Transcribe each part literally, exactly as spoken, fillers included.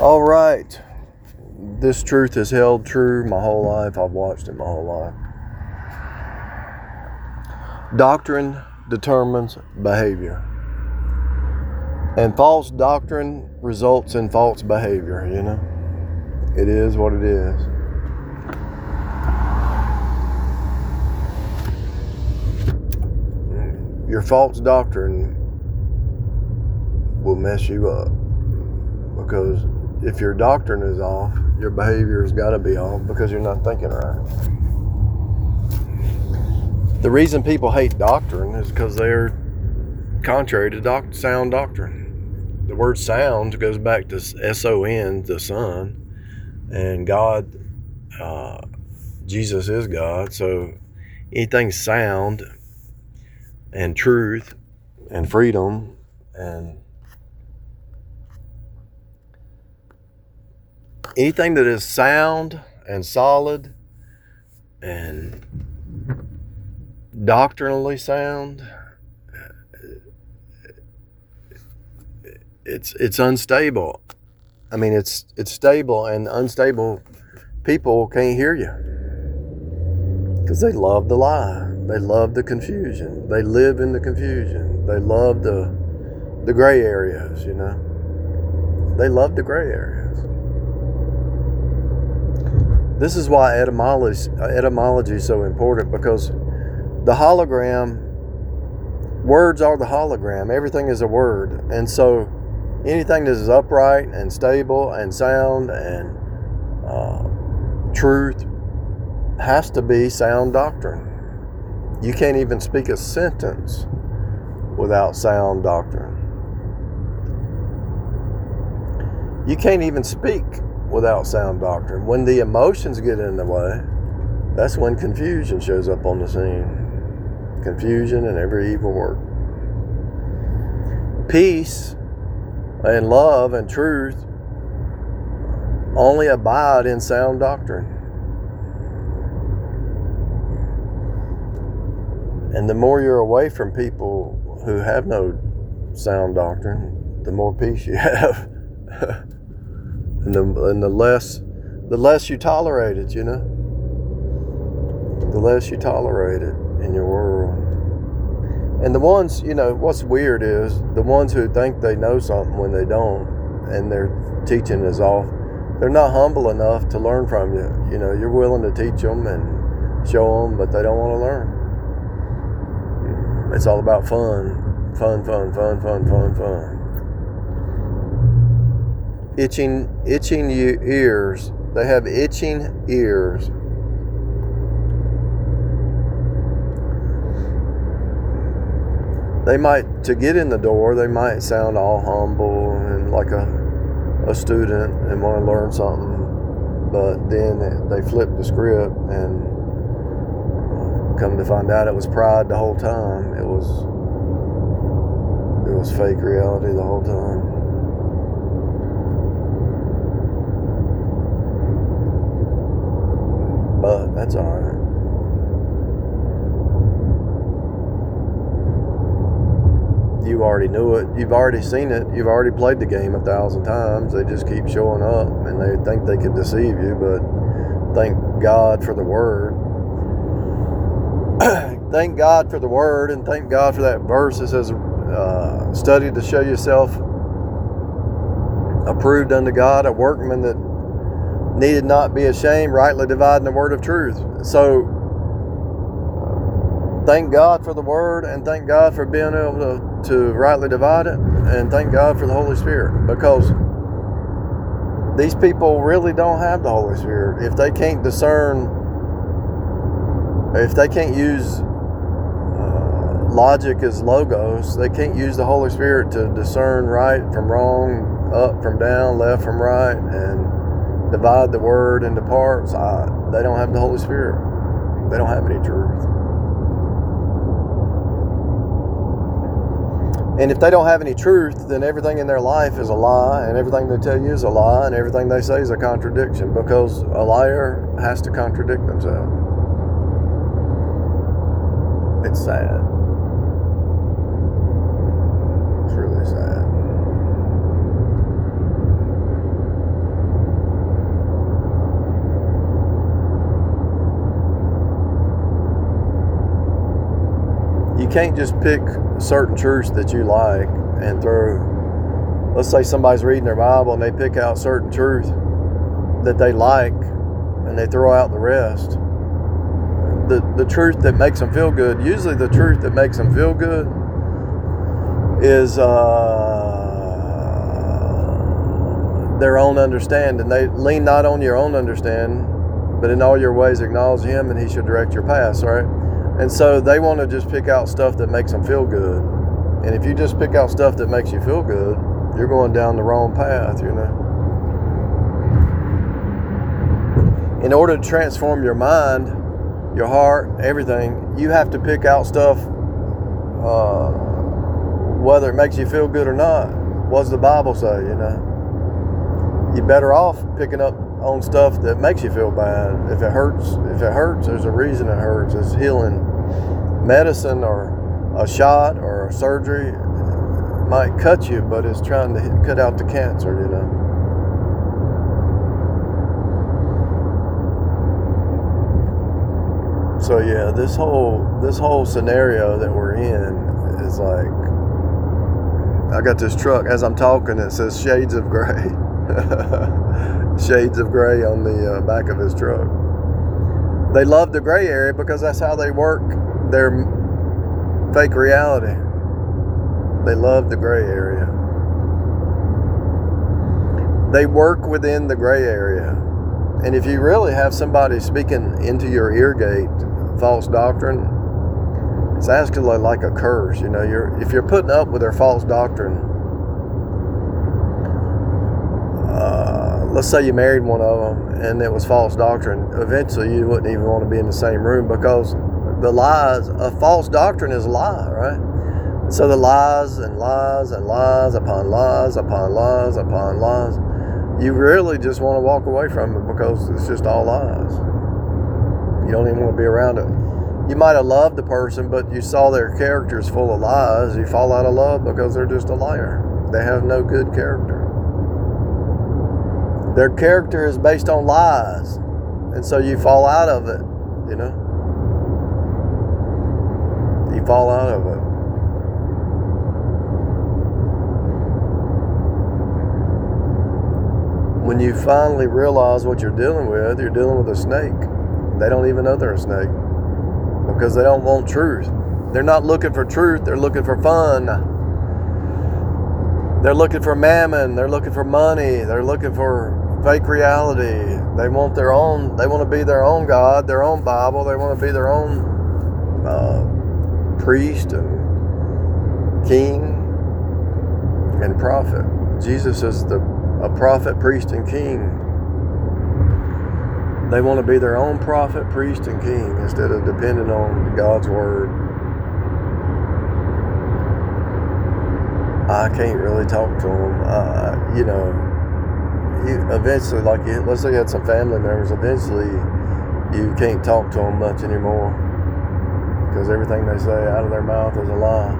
All right. This truth has held true my whole life. I've watched it my whole life. Doctrine determines behavior. And false doctrine results in false behavior, you know. It is what it is. Your false doctrine will mess you up. Because if your doctrine is off, your behavior has got to be off because you're not thinking right. The reason people hate doctrine is because they're contrary to doc- sound doctrine. The word sound goes back to S O N, the Son, and God, uh, Jesus is God. So anything sound and truth and freedom and anything that is sound and solid and doctrinally sound, it's it's unstable. I mean, it's it's stable, and unstable people can't hear you because they love the lie. They love the confusion. They live in the confusion. They love the the gray areas, you know. They love the gray areas. This is why etymology, etymology is so important, because the hologram, words are the hologram. Everything is a word. And so anything that is upright and stable and sound and uh, truth has to be sound doctrine. You can't even speak a sentence without sound doctrine. You can't even speak without sound doctrine. When the emotions get in the way, that's when confusion shows up on the scene. Confusion and every evil work. Peace and love and truth only abide in sound doctrine. And the more you're away from people who have no sound doctrine, the more peace you have. and, the, and the less the less you tolerate it, you know. The less you tolerate it in your world. And the ones, you know, what's weird is the ones who think they know something when they don't, and their teaching is off, they're not humble enough to learn from you. You know, you're willing to teach them and show them, but they don't want to learn. It's all about fun. Fun, fun, fun, fun, fun, fun. Itching, itching ears. They have itching ears. They might, to get in the door, they might sound all humble and like a a student and want to learn something, but then they flip the script and come to find out it was pride the whole time. It was it was fake reality the whole time. But that's all right. You already knew it. You've already seen it. You've already played the game a thousand times. They just keep showing up, and they think they can deceive you, but thank God for the Word. Thank God for the Word, and thank God for that verse that says, uh, study to show yourself approved unto God, a workman that needed not be ashamed, rightly dividing the word of truth. So, thank God for the Word, and thank God for being able to, to rightly divide it, and thank God for the Holy Spirit, because these people really don't have the Holy Spirit. If they can't discern, if they can't use uh, logic as logos, they can't use the Holy Spirit to discern right from wrong, up from down, left from right, and divide the Word into parts. I, they don't have the Holy Spirit. They don't have any truth. And if they don't have any truth, then everything in their life is a lie, and everything they tell you is a lie, and everything they say is a contradiction, because a liar has to contradict themselves. It's sad. It's really sad. can't just pick certain truths that you like and throw. Let's say somebody's reading their Bible and they pick out certain truth that they like and they throw out the rest. The, the truth that makes them feel good, usually the truth that makes them feel good is uh, their own understanding. They lean not on your own understanding, but in all your ways acknowledge Him and He should direct your paths, right? And so they want to just pick out stuff that makes them feel good. And if you just pick out stuff that makes you feel good, you're going down the wrong path, you know. In order to transform your mind, your heart, everything, you have to pick out stuff, uh, whether it makes you feel good or not. What does the Bible say, you know? You're better off picking up on stuff that makes you feel bad. If it hurts, if it hurts, there's a reason it hurts. It's healing. Medicine or a shot or a surgery might cut you, but it's trying to cut out the cancer, you know. So yeah, this whole this whole scenario that we're in is like, I got this truck, as I'm talking, it says Shades of Gray. Shades of Gray on the uh, back of his truck. They love the gray area because that's how they work their fake reality. They love the gray area. They work within the gray area. And if you really have somebody speaking into your ear gate false doctrine, it's actually like a curse. You know, you're if you're putting up with their false doctrine, uh, let's say you married one of them and it was false doctrine, eventually you wouldn't even want to be in the same room, because the lies, a false doctrine is a lie, right? So the lies and lies and lies upon lies upon lies upon lies, you really just want to walk away from it because it's just all lies. You don't even want to be around it. You might have loved the person, but you saw their characters full of lies. You fall out of love because they're just a liar. They have no good character. Their character is based on lies. And so you fall out of it, you know? You fall out of it. When you finally realize what you're dealing with, you're dealing with a snake. They don't even know they're a snake because they don't want truth. They're not looking for truth. They're looking for fun. They're looking for mammon. They're looking for money. They're looking for fake reality. They want their own. They want to be their own God, their own Bible. They want to be their own uh, priest and king and prophet. Jesus is the a prophet, priest, and king. They want to be their own prophet, priest, and king instead of depending on God's word. I can't really talk to them. Uh, you know, you eventually, like, you, let's say you had some family members, eventually you can't talk to them much anymore because everything they say out of their mouth is a lie.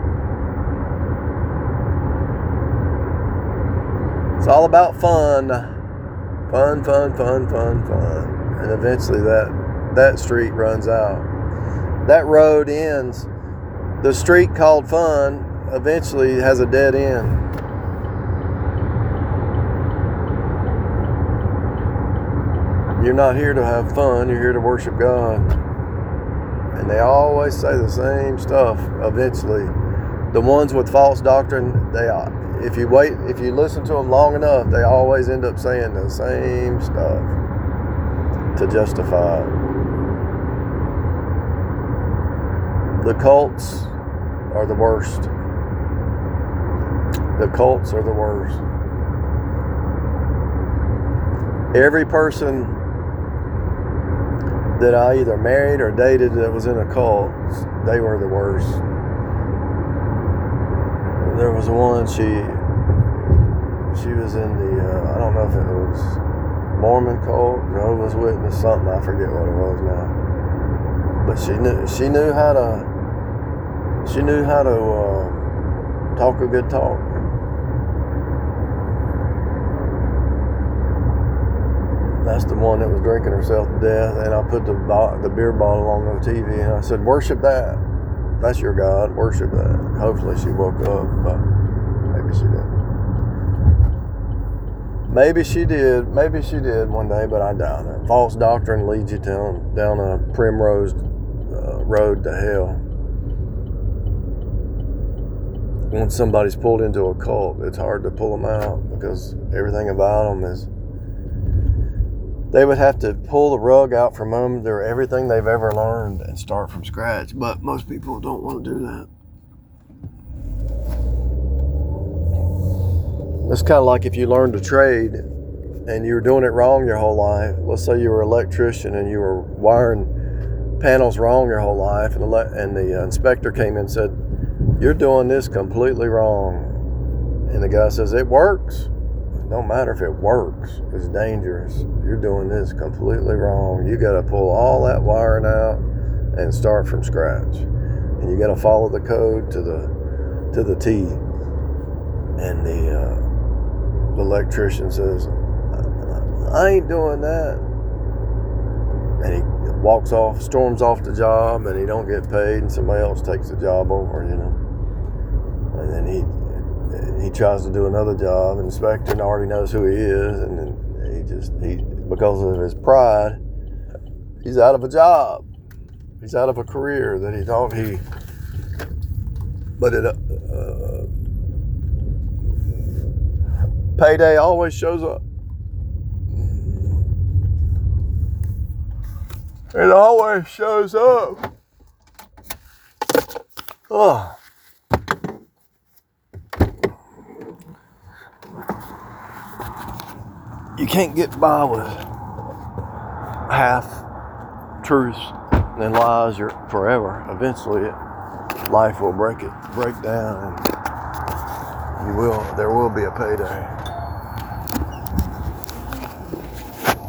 It's all about fun. Fun, fun, fun, fun, fun. And eventually that, that street runs out. That road ends. The street called fun eventually has a dead end. You're not here to have fun. You're here to worship God. And they always say the same stuff eventually. The ones with false doctrine, they are. If you wait, if you listen to them long enough, they always end up saying the same stuff to justify it. The cults are the worst. The cults are the worst. Every person that I either married or dated that was in a cult, they were the worst. There was one, she she was in the, uh, I don't know if it was Mormon cult, Jehovah's Witness, something, I forget what it was now. But she knew she knew how to she knew how to uh, talk a good talk. That's the one that was drinking herself to death, and I put the the beer bottle on the T V and I said, worship that. that's your God. Worship that. Hopefully she woke up, but maybe she didn't. Maybe she did. Maybe she did one day, but I doubt it. False doctrine leads you down, down a primrose uh, road to hell. Once somebody's pulled into a cult, it's hard to pull them out because everything about them is... They would have to pull the rug out from under everything they've ever learned and start from scratch. But most people don't want to do that. It's kind of like if you learned a trade and you were doing it wrong your whole life. Let's say you were an electrician and you were wiring panels wrong your whole life, and the, and the inspector came in and said, "You're doing this completely wrong." And the guy says, "It works." It don't matter if it works. It's dangerous. You're doing this completely wrong. You got to pull all that wiring out and start from scratch. And you got to follow the code to the to the T. And the uh, The electrician says, "I ain't doing that." And he walks off, storms off the job, and he don't get paid, and somebody else takes the job over, you know. And then he he tries to do another job, and the inspector already knows who he is, and then he just, he because of his pride, he's out of a job. He's out of a career that he thought he, but it, uh, payday always shows up. It always shows up. Oh. You can't get by with half truths and lies forever. Eventually, it, life will break it, break down, and you will. There will be a payday.